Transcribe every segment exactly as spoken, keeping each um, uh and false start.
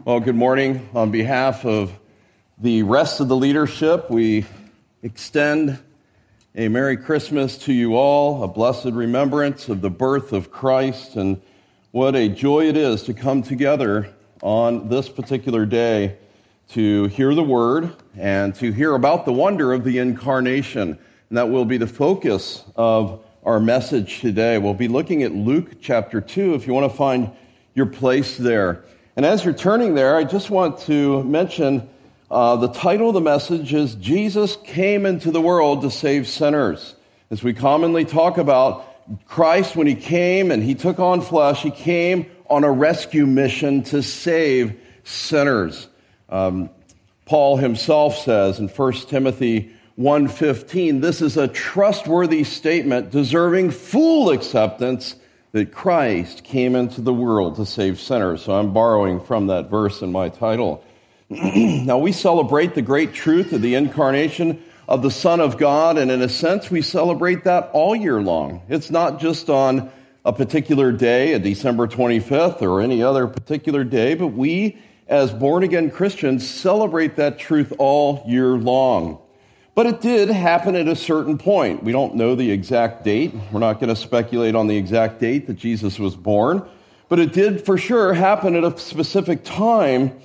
Well, good morning. On behalf of the rest of the leadership, we extend a Merry Christmas to you all, a blessed remembrance of the birth of Christ, and what a joy it is to come together on this particular day to hear the Word and to hear about the wonder of the Incarnation. And that will be the focus of our message today. We'll be looking at Luke chapter two, if you want to find your place there. And as you're turning there, I just want to mention uh, the title of the message is Jesus Came into the World to Save Sinners. As we commonly talk about Christ, when he came and he took on flesh, he came on a rescue mission to save sinners. Um, Paul himself says in First Timothy one fifteen, this is a trustworthy statement deserving full acceptance that Christ came into the world to save sinners. So I'm borrowing from that verse in my title. Now, we celebrate the great truth of the incarnation of the Son of God, and in a sense, we celebrate that all year long. It's not just on a particular day, a December twenty-fifth, or any other particular day, but we, as born-again Christians, celebrate that truth all year long. But it did happen at a certain point. We don't know the exact date. We're not going to speculate on the exact date that Jesus was born. But it did for sure happen at a specific time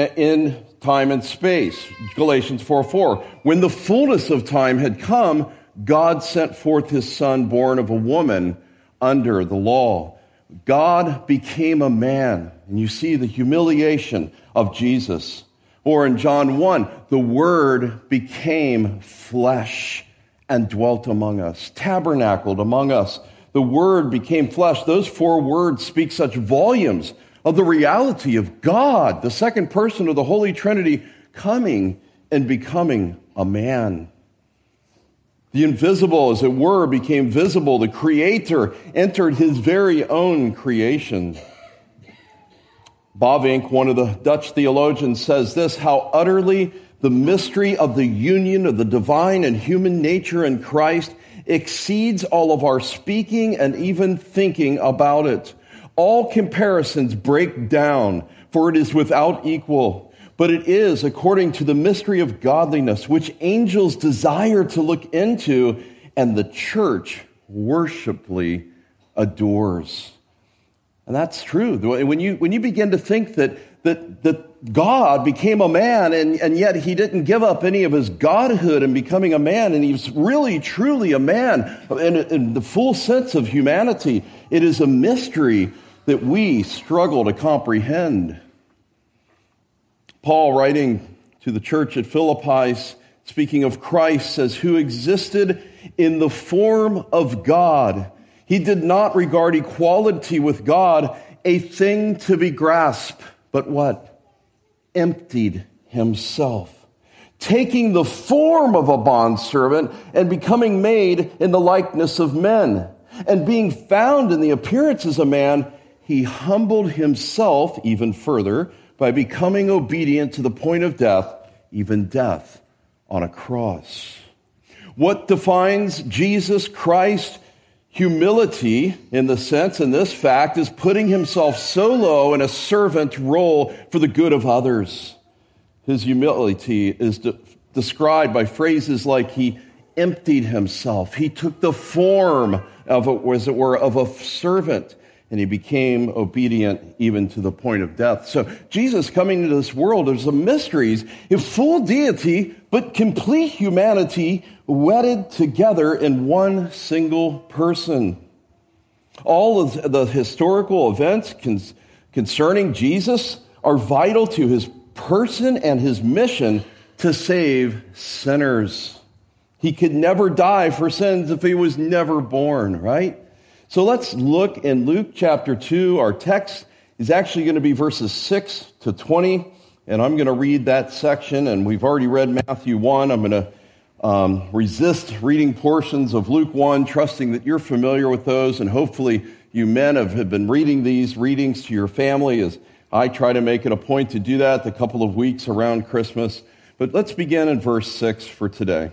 in time and space. Galatians four four. When the fullness of time had come, God sent forth his Son, born of a woman under the law. God became a man. And you see the humiliation of Jesus. Or in John one, the Word became flesh and dwelt among us, tabernacled among us. The Word became flesh. Those four words speak such volumes of the reality of God, the second person of the Holy Trinity, coming and becoming a man. The invisible, as it were, became visible. The Creator entered his very own creation. Bavinck, one of the Dutch theologians, says this, how utterly the mystery of the union of the divine and human nature in Christ exceeds all of our speaking and even thinking about it. All comparisons break down, for it is without equal. But it is according to the mystery of godliness, which angels desire to look into, and the church worshipfully adores. And that's true. When you when you begin to think that that that God became a man and, and yet he didn't give up any of his godhood in becoming a man, and he's really, truly a man in, in the full sense of humanity, it is a mystery that we struggle to comprehend. Paul, writing to the church at Philippi, speaking of Christ, says, who existed in the form of God. He did not regard equality with God a thing to be grasped, but what? Emptied himself, taking the form of a bondservant and becoming made in the likeness of men. And being found in the appearance as a man, he humbled himself even further by becoming obedient to the point of death, even death on a cross. What defines Jesus Christ? Humility, in the sense, in this fact, is putting himself so low in a servant role for the good of others. His humility is de- described by phrases like he emptied himself. He took the form of, a, as it were, of a servant, and he became obedient even to the point of death. So Jesus coming into this world is a mystery. He's full deity, but complete humanity wedded together in one single person. All of the historical events con- concerning Jesus are vital to his person and his mission to save sinners. He could never die for sins if he was never born, right? So let's look in Luke chapter two. Our text is actually going to be verses six to twenty, and I'm going to read that section, and we've already read Matthew one. I'm going to um, resist reading portions of Luke one, trusting that you're familiar with those, and hopefully you men have, have been reading these readings to your family as I try to make it a point to do that the couple of weeks around Christmas. But let's begin in verse six for today.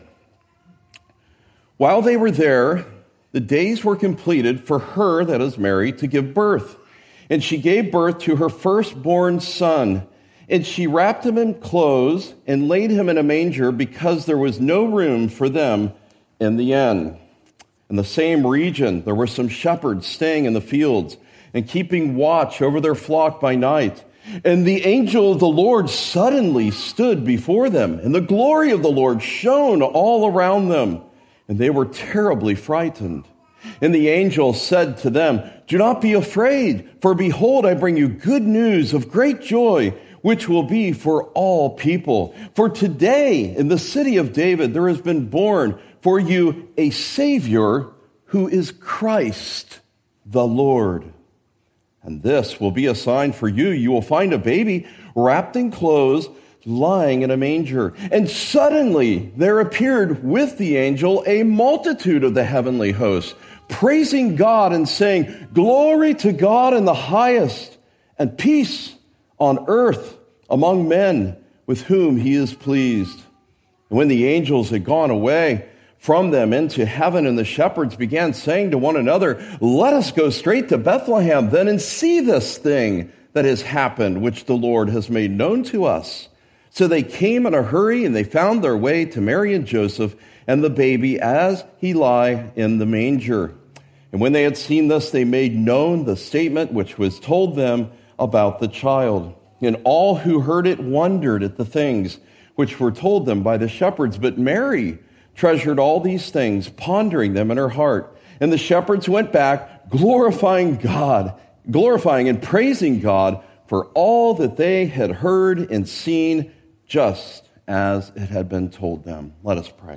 While they were there, the days were completed for her, that is Mary, to give birth. And she gave birth to her firstborn son. And she wrapped him in clothes and laid him in a manger because there was no room for them in the inn. In the same region, there were some shepherds staying in the fields and keeping watch over their flock by night. And the angel of the Lord suddenly stood before them, and the glory of the Lord shone all around them, and they were terribly frightened. And the angel said to them, "Do not be afraid, for behold, I bring you good news of great joy, which will be for all people. For today, in the city of David, there has been born for you a Savior who is Christ the Lord. And this will be a sign for you. You will find a baby wrapped in clothes, lying in a manger." And suddenly there appeared with the angel a multitude of the heavenly hosts, praising God and saying, "Glory to God in the highest, and peace on earth among men with whom he is pleased." And when the angels had gone away from them into heaven, and the shepherds began saying to one another, "Let us go straight to Bethlehem then and see this thing that has happened, which the Lord has made known to us." So they came in a hurry, and they found their way to Mary and Joseph and the baby as he lay in the manger. And when they had seen this, they made known the statement which was told them about the child. And all who heard it wondered at the things which were told them by the shepherds. But Mary treasured all these things, pondering them in her heart. And the shepherds went back, glorifying God, glorifying and praising God for all that they had heard and seen, just as it had been told them. Let us pray.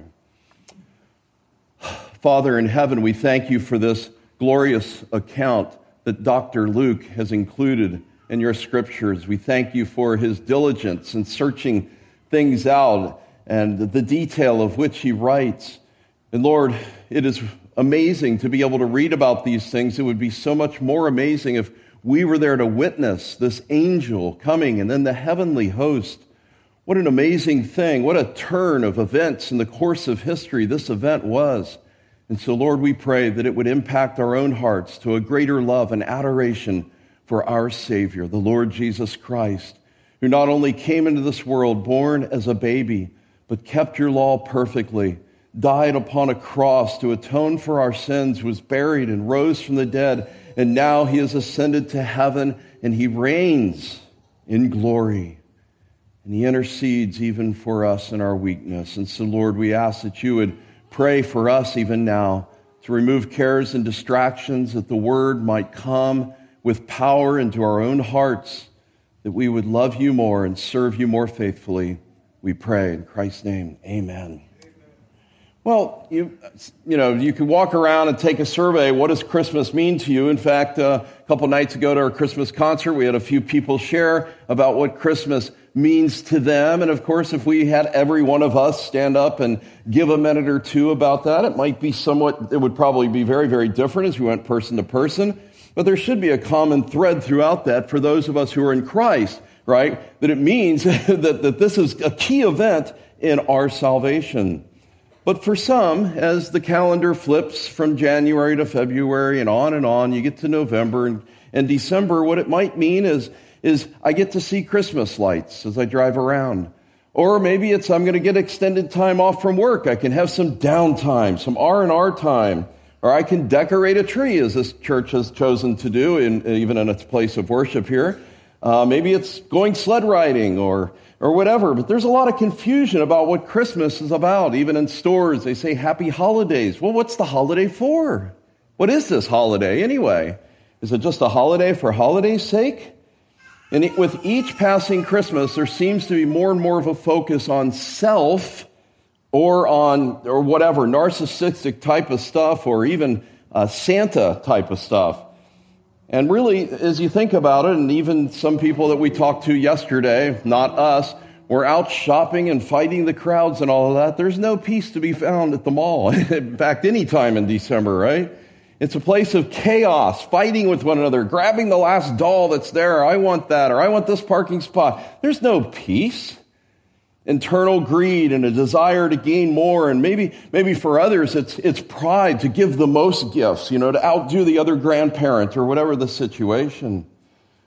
Father in heaven, we thank you for this glorious account that Doctor Luke has included in your scriptures. We thank you for his diligence in searching things out and the detail of which he writes. And Lord, it is amazing to be able to read about these things. It would be so much more amazing if we were there to witness this angel coming and then the heavenly host. What an amazing thing. What a turn of events in the course of history this event was. And so, Lord, we pray that it would impact our own hearts to a greater love and adoration for our Savior, the Lord Jesus Christ, who not only came into this world born as a baby, but kept your law perfectly, died upon a cross to atone for our sins, was buried and rose from the dead, and now he has ascended to heaven, and he reigns in glory. And he intercedes even for us in our weakness. And so, Lord, we ask that you would pray for us even now to remove cares and distractions, that the word might come with power into our own hearts, that we would love you more and serve you more faithfully. We pray in Christ's name, amen. Well, you you know, you can walk around and take a survey. What does Christmas mean to you? In fact, uh, a couple nights ago at our Christmas concert, we had a few people share about what Christmas means to them. And of course, if we had every one of us stand up and give a minute or two about that, it might be somewhat, it would probably be very, very different as we went person to person. But there should be a common thread throughout that for those of us who are in Christ, right? That it means that, that this is a key event in our salvation. But for some, as the calendar flips from January to February and on and on, you get to November and, and December, what it might mean is, is I get to see Christmas lights as I drive around. Or maybe it's I'm going to get extended time off from work. I can have some downtime, some R and R time. Or I can decorate a tree, as this church has chosen to do, in, even in its place of worship here. Uh, maybe it's going sled riding or or whatever. But there's a lot of confusion about what Christmas is about. Even in stores, they say happy holidays. Well, what's the holiday for? What is this holiday anyway? Is it just a holiday for holiday's sake? And it, with each passing Christmas, there seems to be more and more of a focus on self or on, or whatever, narcissistic type of stuff, or even uh, Santa type of stuff. And really, as you think about it, and even some people that we talked to yesterday, not us, were out shopping and fighting the crowds and all of that. There's no peace to be found at the mall. In fact, any time in December, right? It's a place of chaos, fighting with one another, grabbing the last doll that's there. I want that, or I want this parking spot. There's no peace. Internal greed and a desire to gain more, and maybe maybe for others it's it's pride to give the most gifts, you know, to outdo the other grandparent or whatever the situation.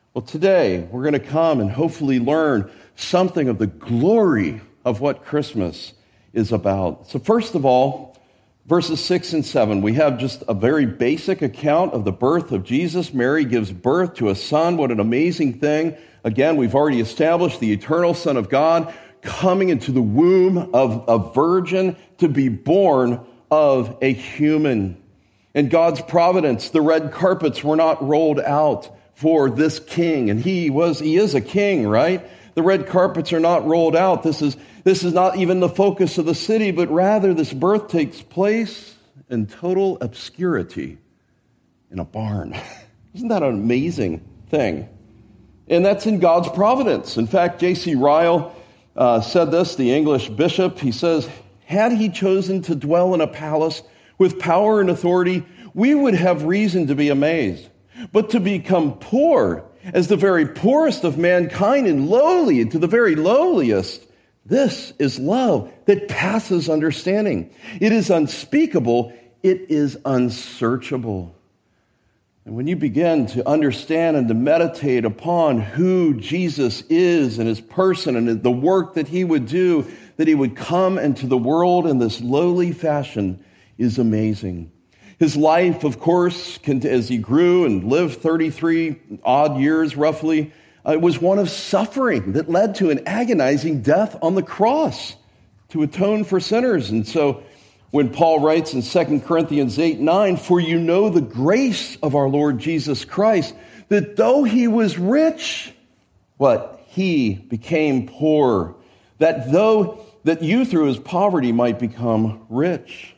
Well, today we're going to come and hopefully learn something of the glory of what Christmas is about. So first of all, verses six and seven, we have just a very basic account of the birth of Jesus. Mary gives birth to a son. What an amazing thing. Again, we've already established the eternal Son of God coming into the womb of a virgin to be born of a human. In God's providence, the red carpets were not rolled out for this king. And he was, he is a king, right? The red carpets are not rolled out. This is, this is not even the focus of the city, but rather this birth takes place in total obscurity in a barn. Isn't that an amazing thing? And that's in God's providence. In fact, J C Ryle uh, said this, the English bishop. He says, had he chosen to dwell in a palace with power and authority, we would have reason to be amazed. But to become poor as the very poorest of mankind and lowly to the very lowliest, this is love that passes understanding. It is unspeakable. It is unsearchable. And when you begin to understand and to meditate upon who Jesus is and his person and the work that he would do, that he would come into the world in this lowly fashion, is amazing. His life, of course, as he grew and lived thirty-three odd years roughly, uh, was one of suffering that led to an agonizing death on the cross to atone for sinners. And so when Paul writes in Second Corinthians eight nine, for you know the grace of our Lord Jesus Christ, that though he was rich, what? He became poor, that though that you through his poverty might become rich.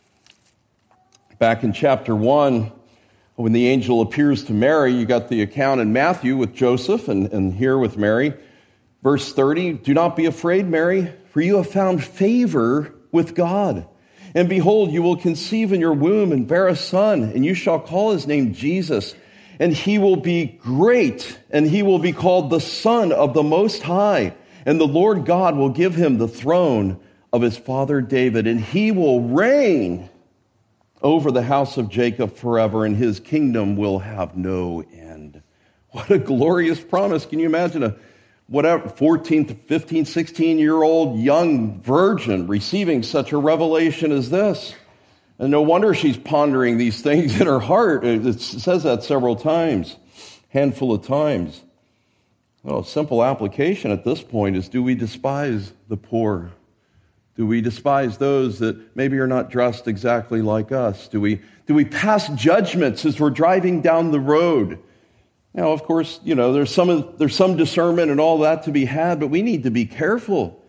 Back in chapter one, when the angel appears to Mary, you got the account in Matthew with Joseph and, and here with Mary. Verse thirty, do not be afraid, Mary, for you have found favor with God. And behold, you will conceive in your womb and bear a son, and you shall call his name Jesus. And he will be great, and he will be called the Son of the Most High. And the Lord God will give him the throne of his father David, and he will reign over the house of Jacob forever, and his kingdom will have no end. What a glorious promise. Can you imagine a whatever fourteen, fifteen, sixteen-year-old young virgin receiving such a revelation as this? And no wonder she's pondering these things in her heart. It says that several times, handful of times. Well, a simple application at this point is, do we despise the poor? Do we despise those that maybe are not dressed exactly like us? Do we, do we pass judgments as we're driving down the road? Now, of course, you know, there's some, there's some discernment and all that to be had, but we need to be careful.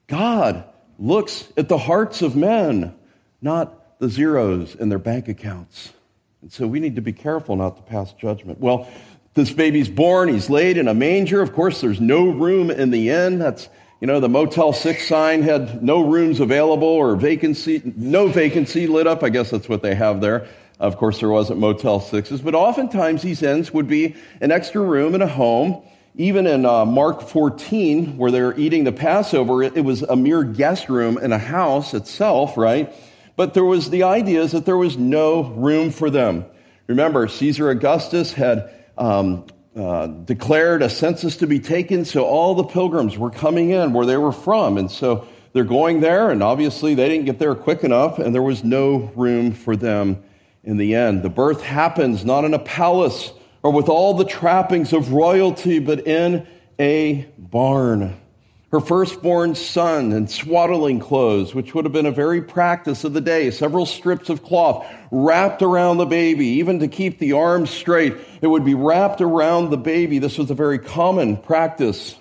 God looks at the hearts of men, not the zeros in their bank accounts. And so we need to be careful not to pass judgment. Well, this baby's born, he's laid in a manger. Of course, there's no room in the inn. That's You know, the Motel six sign had no rooms available or vacancy, no vacancy lit up. I guess that's what they have there. Of course, there wasn't Motel sixes, but oftentimes these inns would be an extra room in a home. Even in uh, Mark fourteen, where they're eating the Passover, it, it was a mere guest room in a house itself, right? But there was the idea is that there was no room for them. Remember, Caesar Augustus had um, Uh, declared a census to be taken, so all the pilgrims were coming in where they were from, and so they're going there, and obviously they didn't get there quick enough, and there was no room for them in the end. The birth happens not in a palace or with all the trappings of royalty, but in a barn. Her firstborn son in swaddling clothes, which would have been a very practice of the day, several strips of cloth wrapped around the baby, even to keep the arms straight. It would be wrapped around the baby. This was a very common practice.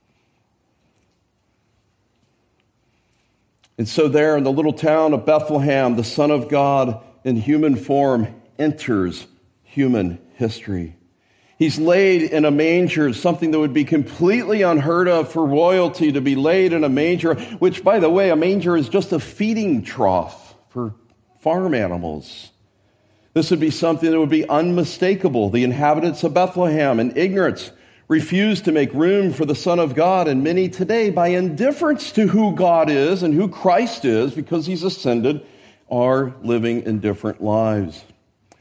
And so there in the little town of Bethlehem, the Son of God in human form enters human history. He's laid in a manger, something that would be completely unheard of for royalty to be laid in a manger, which, by the way, a manger is just a feeding trough for farm animals. This would be something that would be unmistakable. The inhabitants of Bethlehem, in ignorance, refused to make room for the Son of God, and many today, by indifference to who God is and who Christ is, because he's ascended, are living in different lives.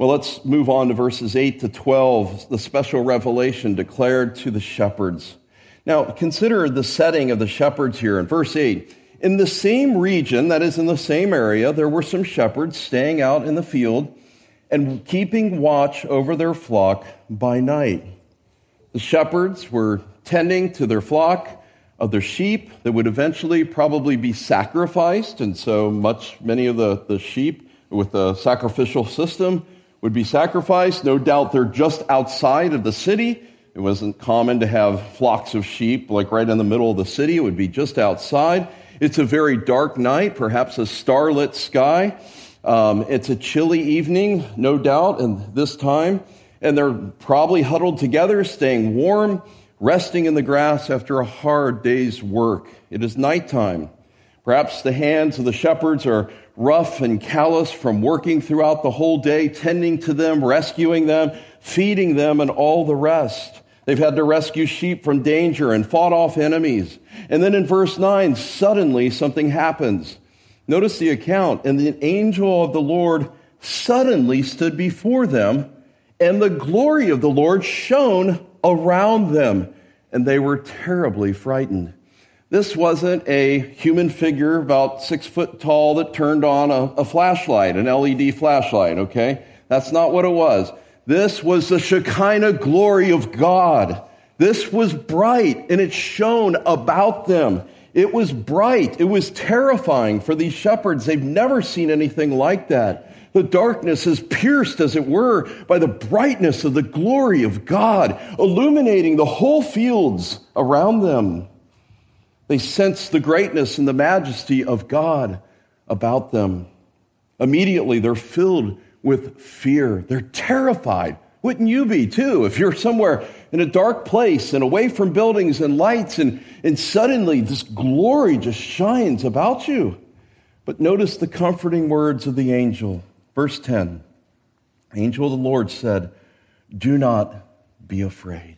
Well, let's move on to verses eight to twelve, the special revelation declared to the shepherds. Now, consider the setting of the shepherds here in verse eight. In the same region, that is in the same area, there were some shepherds staying out in the field and keeping watch over their flock by night. The shepherds were tending to their flock of their sheep that would eventually probably be sacrificed, and so much, many of the, the sheep with the sacrificial system would be sacrificed. No doubt they're just outside of the city. It wasn't common to have flocks of sheep like right in the middle of the city. It would be just outside. It's a very dark night, perhaps a starlit sky. Um, it's a chilly evening, no doubt, and this time. And they're probably huddled together, staying warm, resting in the grass after a hard day's work. It is nighttime. Perhaps the hands of the shepherds are rough and callous from working throughout the whole day, tending to them, rescuing them, feeding them, and all the rest. They've had to rescue sheep from danger and fought off enemies. And then in verse nine, suddenly something happens. Notice the account. And the angel of the Lord suddenly stood before them, and the glory of the Lord shone around them, and they were terribly frightened. This wasn't a human figure about six foot tall that turned on a, a flashlight, an L E D flashlight, okay? That's not what it was. This was the Shekinah glory of God. This was bright, and it shone about them. It was bright. It was terrifying for these shepherds. They've never seen anything like that. The darkness is pierced, as it were, by the brightness of the glory of God, illuminating the whole fields around them. They sense the greatness and the majesty of God about them. Immediately, they're filled with fear. They're terrified. Wouldn't you be, too, if you're somewhere in a dark place and away from buildings and lights, and, and suddenly this glory just shines about you? But notice the comforting words of the angel. Verse ten, the angel of the Lord said, "Do not be afraid."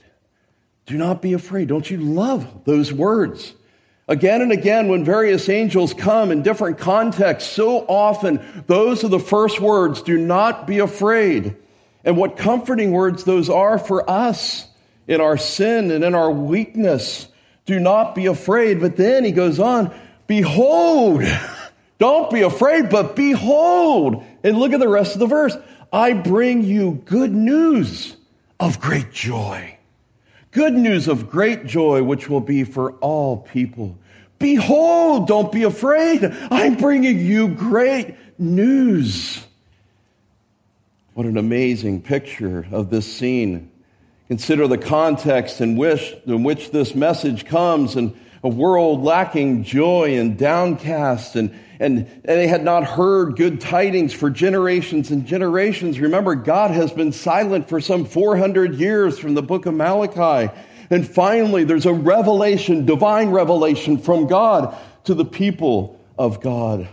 Do not be afraid. Don't you love those words? Again and again, when various angels come in different contexts, so often those are the first words, do not be afraid. And what comforting words those are for us in our sin and in our weakness. Do not be afraid. But then he goes on, behold, don't be afraid, but behold. And look at the rest of the verse. I bring you good news of great joy. Good news of great joy, which will be for all people. Behold, don't be afraid. I'm bringing you great news. What an amazing picture of this scene. Consider the context in which, in which this message comes, and a world lacking joy and downcast, and, and, and they had not heard good tidings for generations and generations. Remember, God has been silent for some four hundred years from the book of Malachi. And finally, there's a revelation, divine revelation from God to the people of God.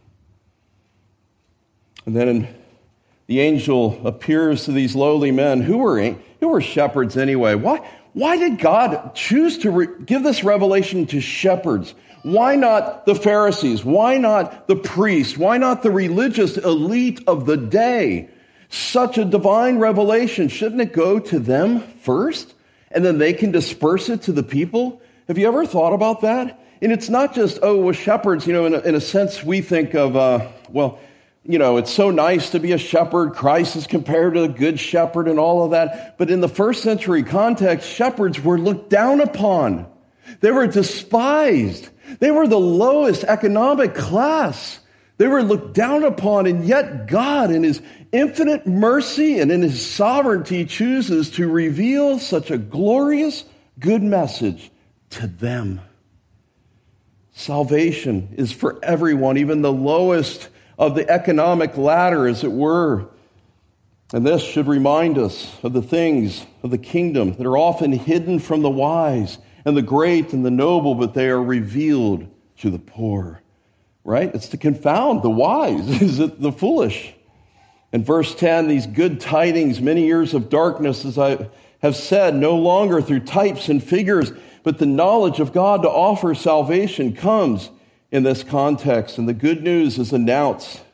And then the angel appears to these lowly men. Who were, who were shepherds anyway? Why, why did God choose to re- give this revelation to shepherds? Why not the Pharisees? Why not the priests? Why not the religious elite of the day? Such a divine revelation, shouldn't it go to them first? And then they can disperse it to the people? Have you ever thought about that? And it's not just, oh, well, shepherds, you know, in a, in a sense we think of, uh, well, you know, it's so nice to be a shepherd. Christ is compared to a good shepherd and all of that. But in the first century context, shepherds were looked down upon. They were despised. They were the lowest economic class. They were looked down upon, and yet God, in his infinite mercy and in his sovereignty, chooses to reveal such a glorious, good message to them. Salvation is for everyone, even the lowest of the economic ladder, as it were. And this should remind us of the things of the kingdom that are often hidden from the wise and the great and the noble, but they are revealed to the poor. Right? It's to confound the wise, is it the foolish? In verse ten, these good tidings, many years of darkness, as I have said, no longer through types and figures, but the knowledge of God to offer salvation comes in this context. And the good news is announced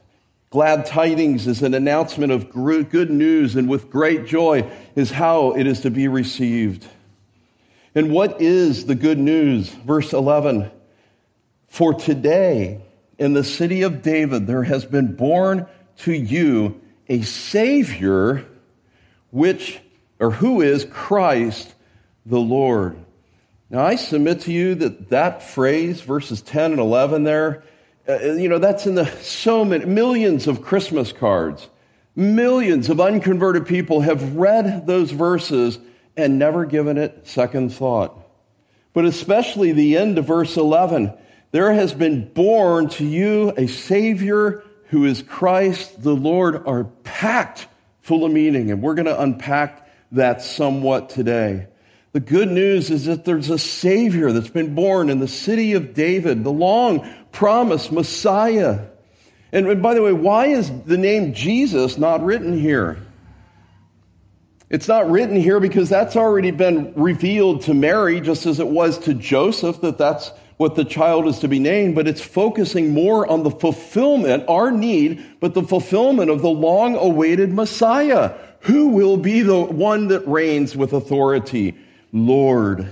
Glad tidings is an announcement of good news, and with great joy is how it is to be received. And what is the good news? Verse eleven, for today in the city of David there has been born to you a Savior, which, or who is Christ the Lord. Now I submit to you that that phrase, verses ten and eleven there, uh, you know, that's in the so many, millions of Christmas cards. Millions of unconverted people have read those verses and never given it second thought. But especially the end of verse eleven, there has been born to you a Savior who is Christ the Lord, are packed full of meaning. And we're going to unpack that somewhat today. The good news is that there's a Savior that's been born in the city of David, the long-promised Messiah. And by the way, why is the name Jesus not written here? It's not written here because that's already been revealed to Mary, just as it was to Joseph, that that's what the child is to be named, but it's focusing more on the fulfillment, our need, but the fulfillment of the long-awaited Messiah, who will be the one that reigns with authority, Lord.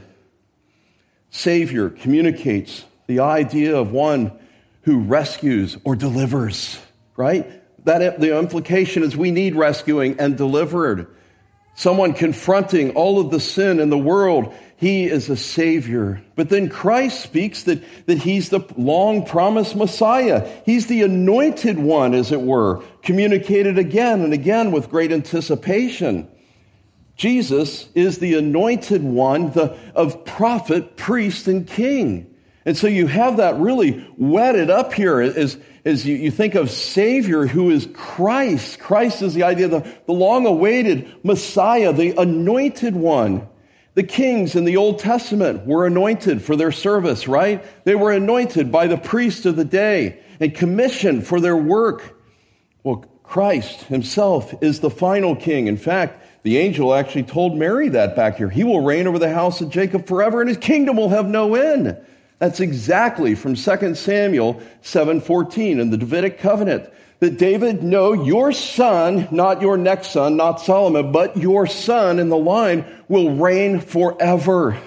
Savior communicates the idea of one who rescues or delivers, right? That the implication is we need rescuing and delivered. Someone confronting all of the sin in the world. He is a Savior. But then Christ speaks that, that He's the long-promised Messiah. He's the anointed one, as it were, communicated again and again with great anticipation. Jesus is the anointed one the, of prophet, priest, and king. And so you have that really wetted up here as, as you, you think of Savior who is Christ. Christ is the idea of the, the long-awaited Messiah, the anointed one. The kings in the Old Testament were anointed for their service, right? They were anointed by the priest of the day and commissioned for their work. Well, Christ himself is the final king. In fact, the angel actually told Mary that back here. He will reign over the house of Jacob forever, and his kingdom will have no end. That's exactly from Second Samuel seven fourteen in the Davidic covenant. That David, no, your son, not your next son, not Solomon, but your son in the line will reign forever.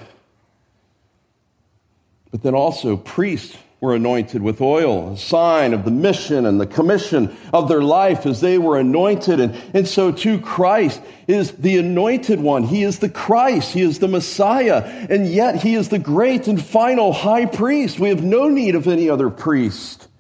But then also priests were anointed with oil, a sign of the mission and the commission of their life as they were anointed. And, and so too Christ is the anointed one. He is the Christ. He is the Messiah. And yet he is the great and final high priest. We have no need of any other priest.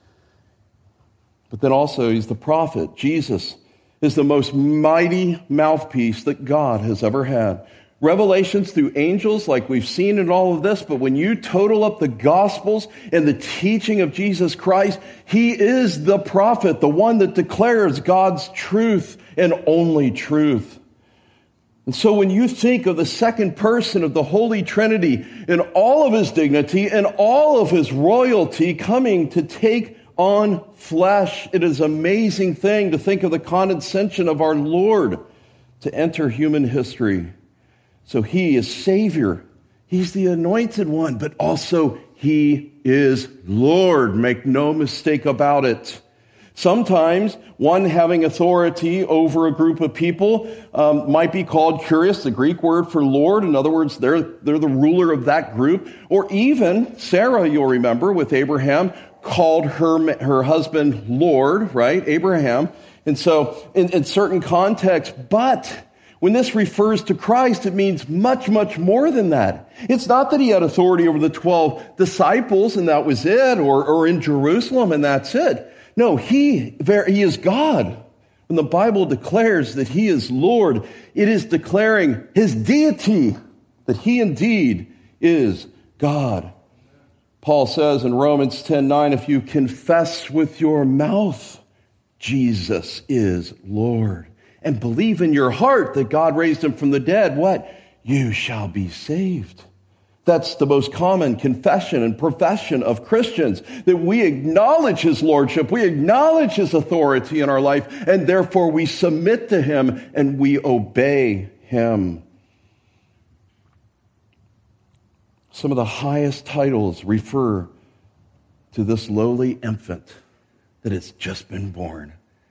But then also he's the prophet. Jesus is the most mighty mouthpiece that God has ever had. Revelations through angels, like we've seen in all of this, but when you total up the Gospels and the teaching of Jesus Christ, he is the prophet, the one that declares God's truth and only truth. And so when you think of the second person of the Holy Trinity in all of his dignity and all of his royalty coming to take on flesh, it is an amazing thing to think of the condescension of our Lord to enter human history. So he is Savior. He's the anointed one, but also he is Lord. Make no mistake about it. Sometimes one having authority over a group of people um, might be called curious, the Greek word for Lord. In other words, they're, they're the ruler of that group. Or even Sarah, you'll remember, with Abraham, called her, her husband Lord, right? Abraham. And so in, in certain contexts, but when this refers to Christ, it means much, much more than that. It's not that he had authority over the twelve disciples and that was it, or, or in Jerusalem and that's it. No, he, he is God. When the Bible declares that he is Lord, it is declaring his deity, that he indeed is God. Paul says in Romans ten nine, if you confess with your mouth, Jesus is Lord, and believe in your heart that God raised him from the dead, what? You shall be saved. That's the most common confession and profession of Christians, that we acknowledge his lordship, we acknowledge his authority in our life, and therefore we submit to him and we obey him. Some of the highest titles refer to this lowly infant that has just been born.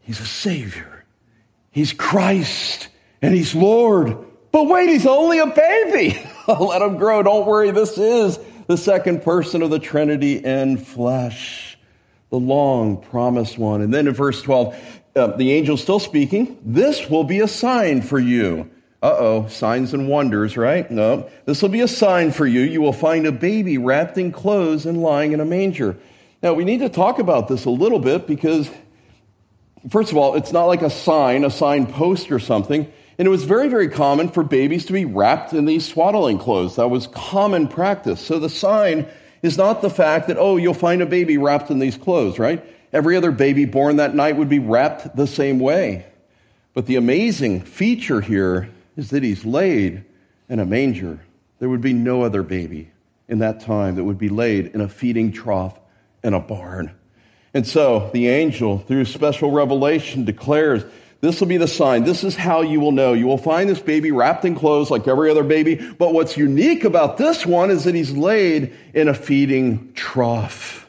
He's a Savior. He's Christ, and He's Lord. But wait, He's only a baby. Let Him grow. Don't worry, this is the second person of the Trinity in flesh, the long promised one. And then in verse twelve, uh, the angel's still speaking. This will be a sign for you. Uh-oh, signs and wonders, right? No, this will be a sign for you. You will find a baby wrapped in clothes and lying in a manger. Now, we need to talk about this a little bit because, first of all, it's not like a sign, a signpost or something. And it was very, very common for babies to be wrapped in these swaddling clothes. That was common practice. So the sign is not the fact that, oh, you'll find a baby wrapped in these clothes, right? Every other baby born that night would be wrapped the same way. But the amazing feature here is that He's laid in a manger. There would be no other baby in that time that would be laid in a feeding trough in a barn. And so the angel, through special revelation, declares, this will be the sign. This is how you will know. You will find this baby wrapped in clothes like every other baby. But what's unique about this one is that He's laid in a feeding trough.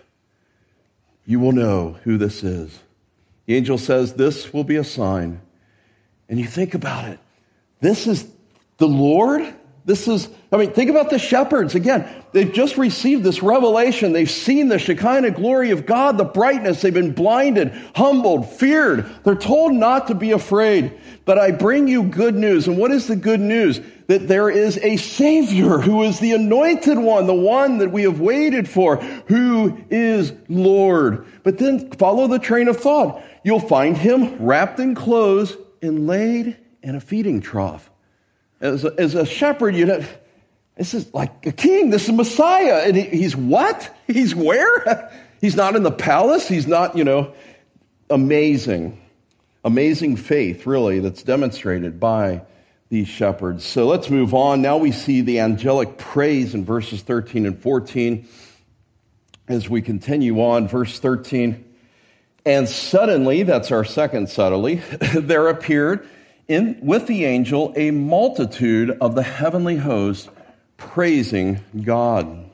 You will know who this is. The angel says, this will be a sign. And you think about it. This is the Lord? This is, I mean, think about the shepherds. Again, they've just received this revelation. They've seen the Shekinah glory of God, the brightness. They've been blinded, humbled, feared. They're told not to be afraid. But I bring you good news. And what is the good news? That there is a Savior who is the anointed one, the one that we have waited for, who is Lord. But then follow the train of thought. You'll find Him wrapped in clothes and laid in a feeding trough. As a, as a shepherd, you know, this is like a king. This is Messiah. And he, he's what? He's where? He's not in the palace. He's not, you know, amazing. Amazing faith, really, that's demonstrated by these shepherds. So let's move on. Now we see the angelic praise in verses thirteen and fourteen. As we continue on, verse thirteen. And suddenly, that's our second subtly, there appeared in with the angel a multitude of the heavenly host praising God.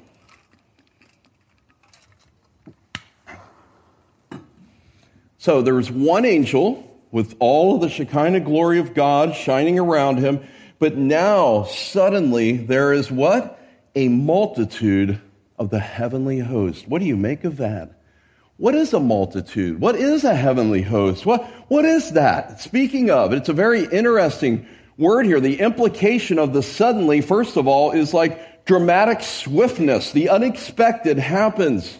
So there was one angel with all of the Shekinah glory of God shining around him, but now suddenly there is what? A multitude of the heavenly host. What do you make of that? What is a multitude? What is a heavenly host? What, what is that? Speaking of, it's a very interesting word here. The implication of the suddenly, first of all, is like dramatic swiftness. The unexpected happens.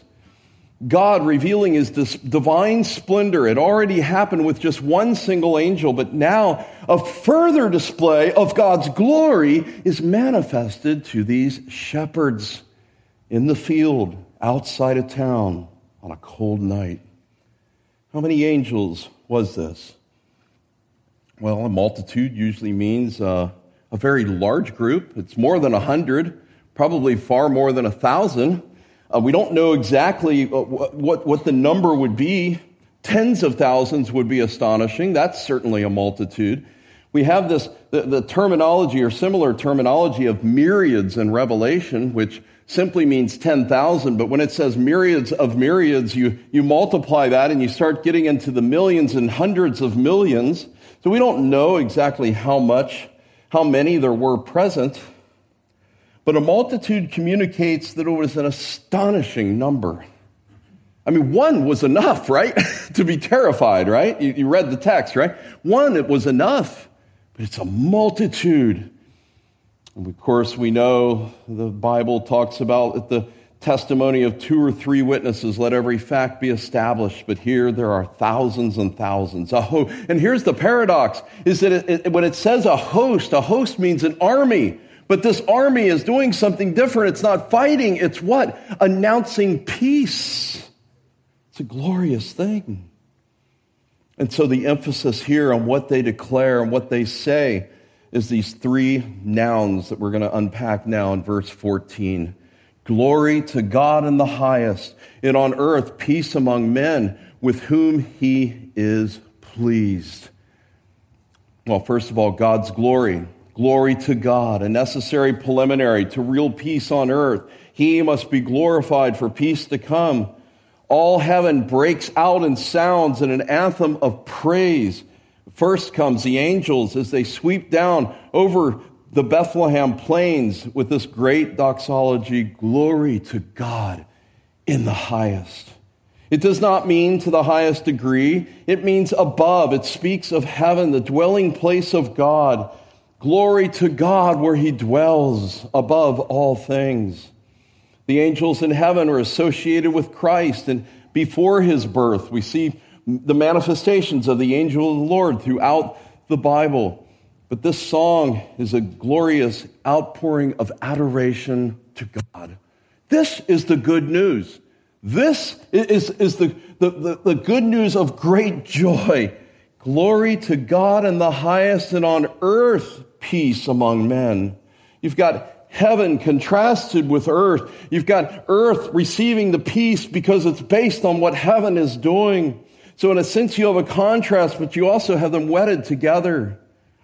God revealing His divine splendor. It already happened with just one single angel, but now a further display of God's glory is manifested to these shepherds in the field outside of town on a cold night. How many angels was this? Well, a multitude usually means uh, a very large group. It's more than a hundred, probably far more than a thousand. Uh, we don't know exactly what, what, what the number would be. Tens of thousands would be astonishing. That's certainly a multitude. We have this, the, the terminology or similar terminology of myriads in Revelation, which simply means ten thousand. But when it says myriads of myriads, you, you multiply that and you start getting into the millions and hundreds of millions. So we don't know exactly how much, how many there were present. But a multitude communicates that it was an astonishing number. I mean, one was enough, right? to be terrified, right? You, you read the text, right? One, it was enough. But it's a multitude. And of course, we know the Bible talks about the testimony of two or three witnesses, let every fact be established. But here there are thousands and thousands. A ho- and here's the paradox, is that it, it, when it says a host, a host means an army. But this army is doing something different. It's not fighting. It's what? Announcing peace. It's a glorious thing. And so the emphasis here on what they declare and what they say is these three nouns that we're going to unpack now in verse fourteen. Glory to God in the highest, and on earth peace among men with whom He is pleased. Well, first of all, God's glory. Glory to God, a necessary preliminary to real peace on earth. He must be glorified for peace to come. All heaven breaks out in sounds and an anthem of praise. First comes the angels as they sweep down over the Bethlehem plains with this great doxology, glory to God in the highest. It does not mean to the highest degree. It means above. It speaks of heaven, the dwelling place of God. Glory to God where he dwells above all things. The angels in heaven are associated with Christ, and before his birth, we see the manifestations of the angel of the Lord throughout the Bible. But this song is a glorious outpouring of adoration to God. This is the good news. This is, is the, the, the, the good news of great joy. Glory to God in the highest, and on earth peace among men. You've got heaven contrasted with earth. You've got earth receiving the peace because it's based on what heaven is doing. So in a sense, you have a contrast, but you also have them wedded together.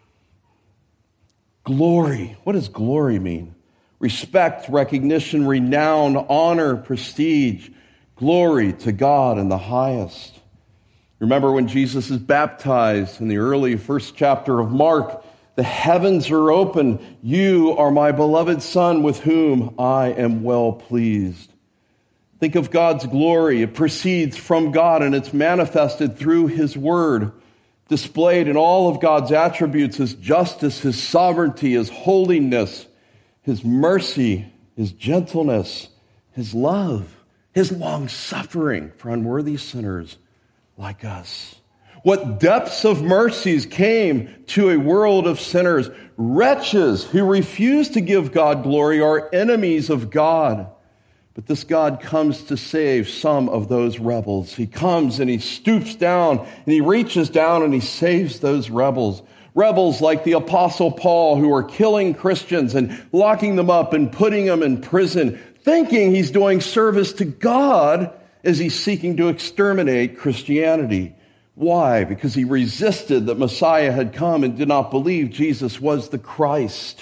Glory. What does glory mean? Respect, recognition, renown, honor, prestige. Glory to God in the highest. Remember when Jesus is baptized in the early first chapter of Mark, the heavens are open. You are my beloved Son with whom I am well pleased. Think of God's glory. It proceeds from God and it's manifested through his word, displayed in all of God's attributes, his justice, his sovereignty, his holiness, his mercy, his gentleness, his love, his long-suffering for unworthy sinners like us. What depths of mercies came to a world of sinners. Wretches who refuse to give God glory are enemies of God. But this God comes to save some of those rebels. He comes and he stoops down and he reaches down and he saves those rebels. Rebels like the Apostle Paul who are killing Christians and locking them up and putting them in prison, thinking he's doing service to God as he's seeking to exterminate Christianity. Why? Because he resisted that Messiah had come and did not believe Jesus was the Christ.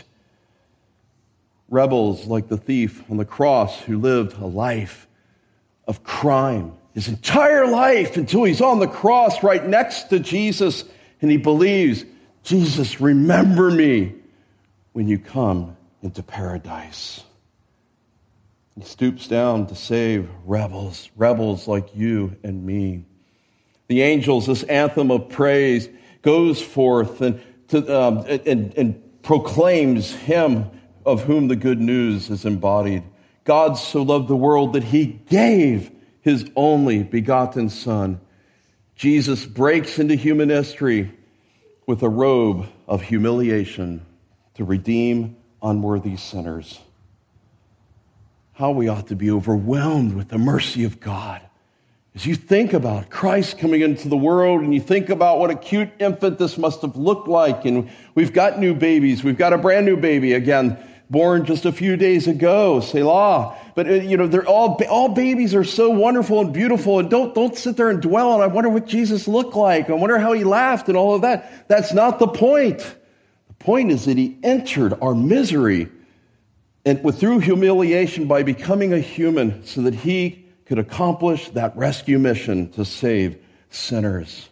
Rebels like the thief on the cross who lived a life of crime, his entire life until he's on the cross right next to Jesus and he believes, Jesus, remember me when you come into paradise. He stoops down to save rebels, rebels like you and me. The angels, this anthem of praise, goes forth and, to, um, and, and proclaims him of whom the good news is embodied. God so loved the world that he gave his only begotten Son. Jesus breaks into human history with a robe of humiliation to redeem unworthy sinners. How we ought to be overwhelmed with the mercy of God. As you think about Christ coming into the world and you think about what a cute infant this must have looked like, and we've got new babies. We've got a brand new baby, again, born just a few days ago, Selah. But, you know, they're all, all babies are so wonderful and beautiful, and don't, don't sit there and dwell on, I wonder what Jesus looked like. I wonder how he laughed and all of that. That's not the point. The point is that he entered our misery and with, through humiliation by becoming a human so that he could accomplish that rescue mission to save sinners.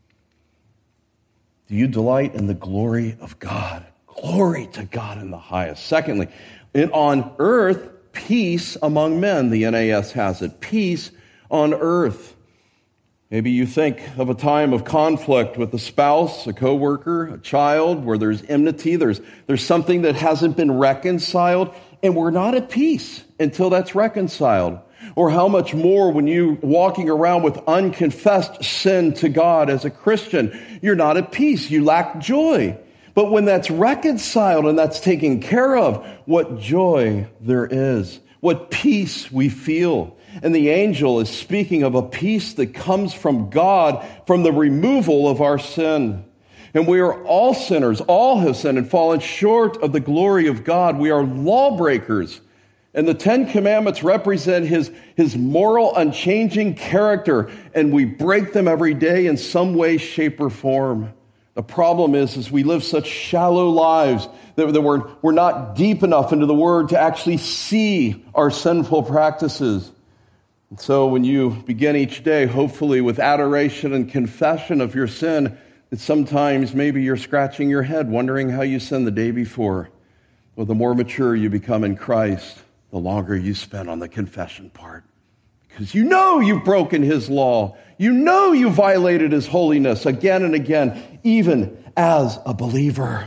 Do you delight in the glory of God? Glory to God in the highest. Secondly, in, on earth, peace among men, the N A S has it. Peace on earth. Maybe you think of a time of conflict with a spouse, a coworker, a child, where there's enmity, there's, there's something that hasn't been reconciled, and we're not at peace until that's reconciled. Or how much more when you walking around with unconfessed sin to God as a Christian, you're not at peace, you lack joy. But when that's reconciled and that's taken care of, what joy there is, what peace we feel. And the angel is speaking of a peace that comes from God, from the removal of our sin. And we are all sinners, all have sinned and fallen short of the glory of God. We are lawbreakers. And the Ten Commandments represent his, his moral, unchanging character, and we break them every day in some way, shape, or form. The problem is, is we live such shallow lives that, that we're, we're not deep enough into the Word to actually see our sinful practices. And so when you begin each day, hopefully with adoration and confession of your sin, that sometimes maybe you're scratching your head, wondering how you sinned the day before. Well, the more mature you become in Christ, the longer you spend on the confession part. Because you know you've broken his law. You know you violated his holiness again and again, even as a believer.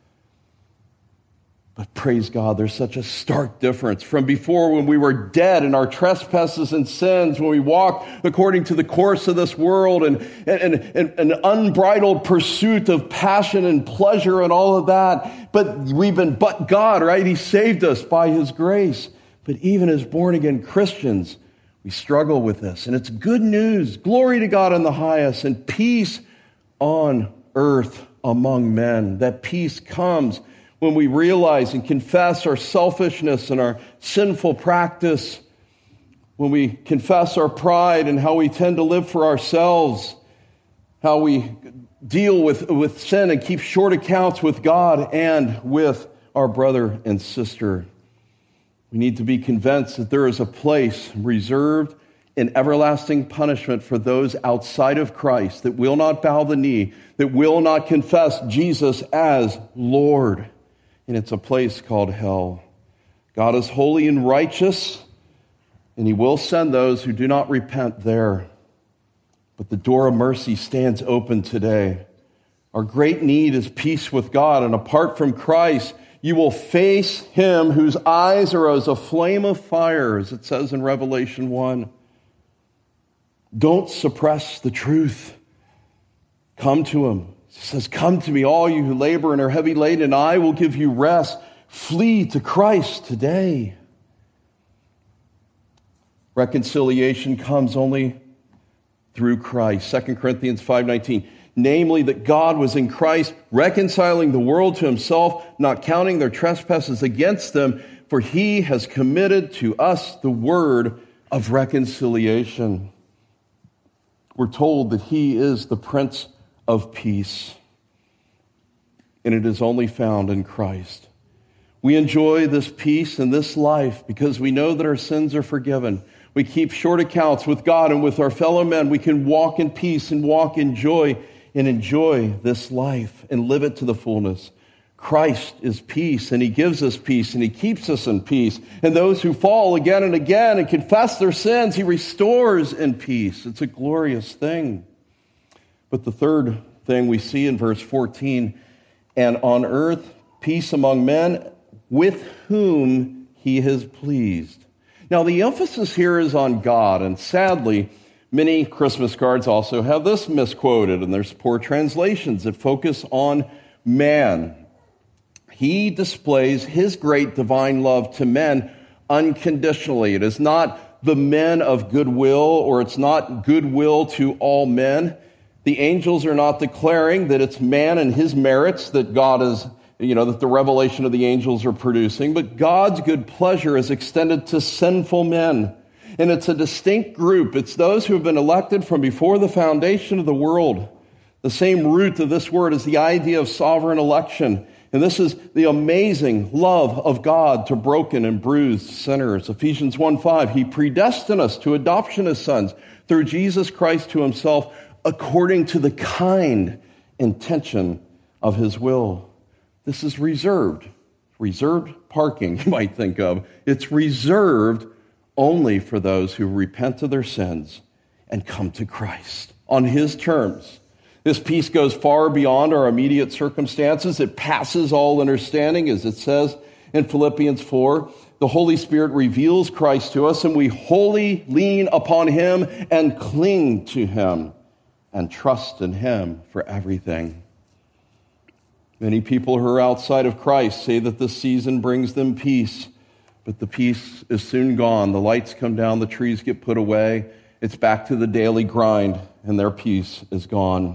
But praise God, there's such a stark difference from before when we were dead in our trespasses and sins, when we walked according to the course of this world and, and, and, and an unbridled pursuit of passion and pleasure and all of that. But we've been but God, right? He saved us by his grace. But even as born-again Christians, we struggle with this. And it's good news. Glory to God in the highest and peace on earth among men. That peace comes when we realize and confess our selfishness and our sinful practice, when we confess our pride and how we tend to live for ourselves, how we deal with, with sin and keep short accounts with God and with our brother and sister. We need to be convinced that there is a place reserved in everlasting punishment for those outside of Christ that will not bow the knee, that will not confess Jesus as Lord. And it's a place called hell. God is holy and righteous, and he will send those who do not repent there. But the door of mercy stands open today. Our great need is peace with God, and apart from Christ, you will face him whose eyes are as a flame of fire, as it says in Revelation one. Don't suppress the truth. Come to him. He says, come to me, all you who labor and are heavy laden, and I will give you rest. Flee to Christ today. Reconciliation comes only through Christ. Second Corinthians five nineteen. Namely, that God was in Christ, reconciling the world to himself, not counting their trespasses against them, for he has committed to us the word of reconciliation. We're told that he is the Prince of Peace, and it is only found in Christ. We enjoy this peace in this life because we know that our sins are forgiven. We keep short accounts with God and with our fellow men. We can walk in peace and walk in joy and enjoy this life and live it to the fullness. Christ is peace, and he gives us peace, and he keeps us in peace. And those who fall again and again and confess their sins, he restores in peace. It's a glorious thing. But the third thing we see in verse fourteen, and on earth peace among men with whom he is pleased. Now the emphasis here is on God, and sadly, many Christmas cards also have this misquoted, and there's poor translations that focus on man. He displays his great divine love to men unconditionally. It is not the men of goodwill, or it's not goodwill to all men. The angels are not declaring that it's man and his merits that God is, you know, that the revelation of the angels are producing, but God's good pleasure is extended to sinful men. And it's a distinct group. It's those who have been elected from before the foundation of the world. The same root of this word is the idea of sovereign election. And this is the amazing love of God to broken and bruised sinners. Ephesians one five, he predestined us to adoption as sons through Jesus Christ to himself, according to the kind intention of his will. This is reserved. Reserved parking, you might think of. It's reserved only for those who repent of their sins and come to Christ on his terms. This peace goes far beyond our immediate circumstances. It passes all understanding, as it says in Philippians four. The Holy Spirit reveals Christ to us, and we wholly lean upon him and cling to him and trust in him for everything. Many people who are outside of Christ say that this season brings them peace, but the peace is soon gone. The lights come down, the trees get put away. It's back to the daily grind, and their peace is gone.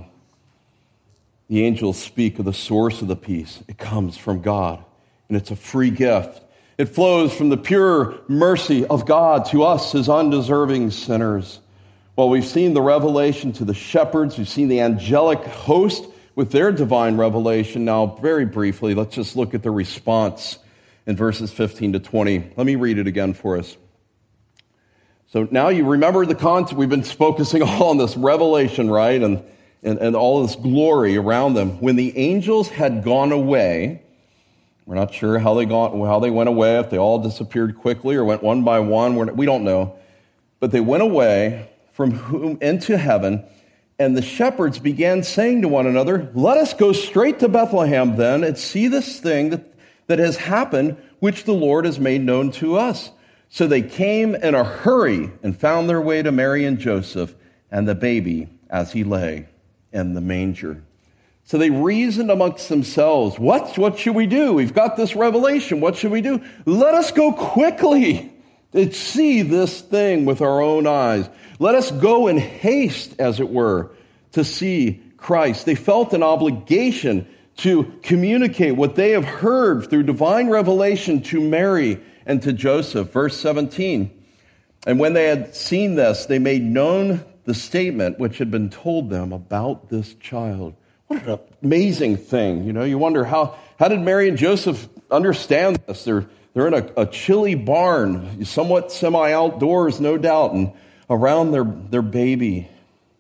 The angels speak of the source of the peace. It comes from God, and it's a free gift. It flows from the pure mercy of God to us as undeserving sinners. Well, we've seen the revelation to the shepherds. We've seen the angelic host with their divine revelation. Now, very briefly, let's just look at the response in verses fifteen to twenty. Let me read it again for us. So now you remember the concept. We've been focusing all on this revelation, right? And, and, and all this glory around them. When the angels had gone away, we're not sure how they got, how they went away, if they all disappeared quickly or went one by one. We're, we don't know. But they went away from whom into heaven, and the shepherds began saying to one another, "Let us go straight to Bethlehem then and see this thing that, that has happened, which the Lord has made known to us." So they came in a hurry and found their way to Mary and Joseph and the baby as he lay in the manger. So they reasoned amongst themselves, what, what should we do? We've got this revelation. What should we do? Let us go quickly to see this thing with our own eyes. Let us go in haste, as it were, to see Christ. They felt an obligation to communicate what they have heard through divine revelation to Mary and to Joseph. Verse seventeen, and when they had seen this, they made known the statement which had been told them about this child. What an amazing thing. You know, you wonder how, how did Mary and Joseph understand this? They're, they're in a, a chilly barn, somewhat semi-outdoors, no doubt, and around their, their baby.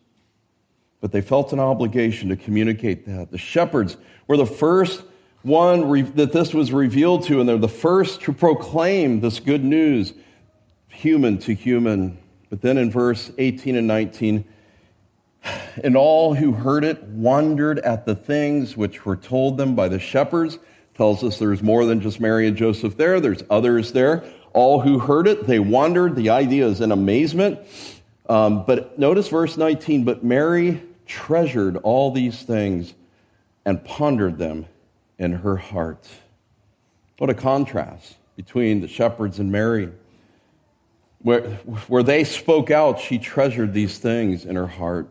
But they felt an obligation to communicate that. The shepherds were the first one re- that this was revealed to, and they're the first to proclaim this good news, human to human. But then in verse eighteen and nineteen, and all who heard it wondered at the things which were told them by the shepherds. Tells us there's more than just Mary and Joseph there. There's others there. All who heard it, they wondered. The idea is in amazement. Um, but notice verse nineteen, but Mary treasured all these things and pondered them in her heart. What a contrast between the shepherds and Mary. Where, where they spoke out, she treasured these things in her heart.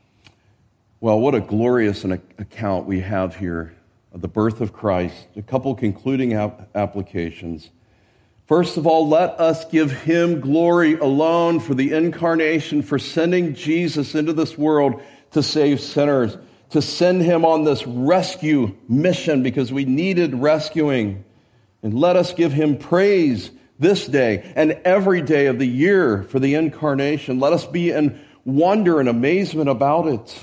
Well, what a glorious an account we have here of the birth of Christ. A couple concluding ap- applications. First of all, let us give him glory alone for the incarnation, for sending Jesus into this world to save sinners, to send him on this rescue mission because we needed rescuing. And let us give him praise this day and every day of the year for the incarnation. Let us be in wonder and amazement about it.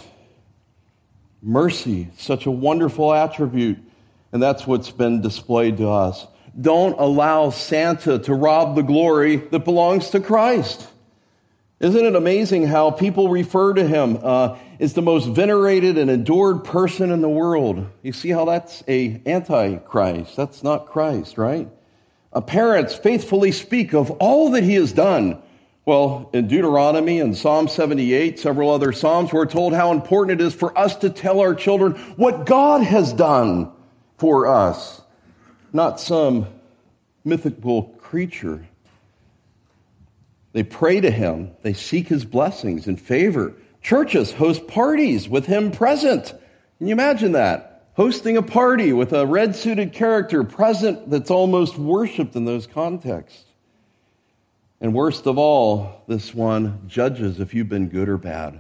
Mercy, such a wonderful attribute, and that's what's been displayed to us. Don't allow Santa to rob the glory that belongs to Christ. Isn't it amazing how people refer to him uh, as the most venerated and adored person in the world? You see how that's a anti-Christ. That's not Christ, right? Uh, parents faithfully speak of all that he has done. Well, in Deuteronomy and Psalm seventy-eight, several other Psalms, we're told how important it is for us to tell our children what God has done for us, not some mythical creature. They pray to him. They seek his blessings and favor. Churches host parties with him present. Can you imagine that? Hosting a party with a red-suited character present that's almost worshipped in those contexts. And worst of all, this one judges if you've been good or bad.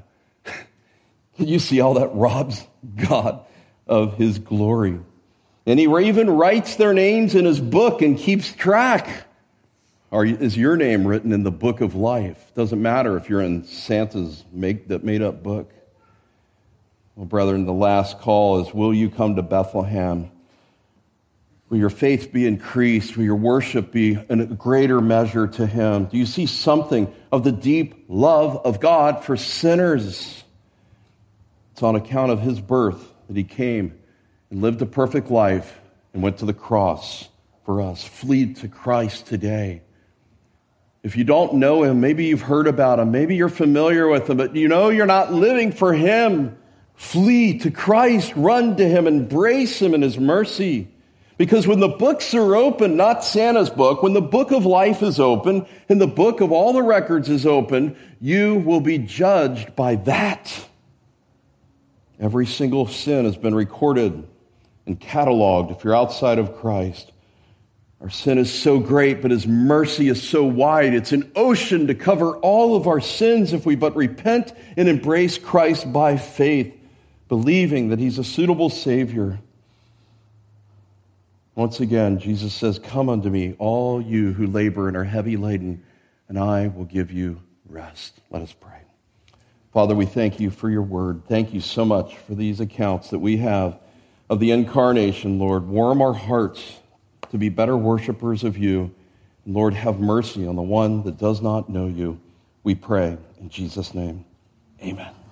You see how that robs God of his glory. And he even writes their names in his book and keeps track. Or is your name written in the book of life? Doesn't matter if you're in Santa's make, that made-up book. Well, brethren, the last call is, will you come to Bethlehem? Will your faith be increased? Will your worship be in a greater measure to him? Do you see something of the deep love of God for sinners? It's on account of his birth that he came and lived a perfect life and went to the cross for us. Flee to Christ today. If you don't know him, maybe you've heard about him, maybe you're familiar with him, but you know you're not living for him. Flee to Christ, run to him, embrace him in his mercy. Because when the books are open, not Santa's book, when the book of life is open and the book of all the records is open, you will be judged by that. Every single sin has been recorded and cataloged if you're outside of Christ. Our sin is so great, but his mercy is so wide. It's an ocean to cover all of our sins if we but repent and embrace Christ by faith, believing that he's a suitable Savior. Once again, Jesus says, come unto me, all you who labor and are heavy laden, and I will give you rest. Let us pray. Father, we thank you for your word. Thank you so much for these accounts that we have of the incarnation, Lord. Warm our hearts to be better worshipers of you. And Lord, have mercy on the one that does not know you. We pray in Jesus' name. Amen.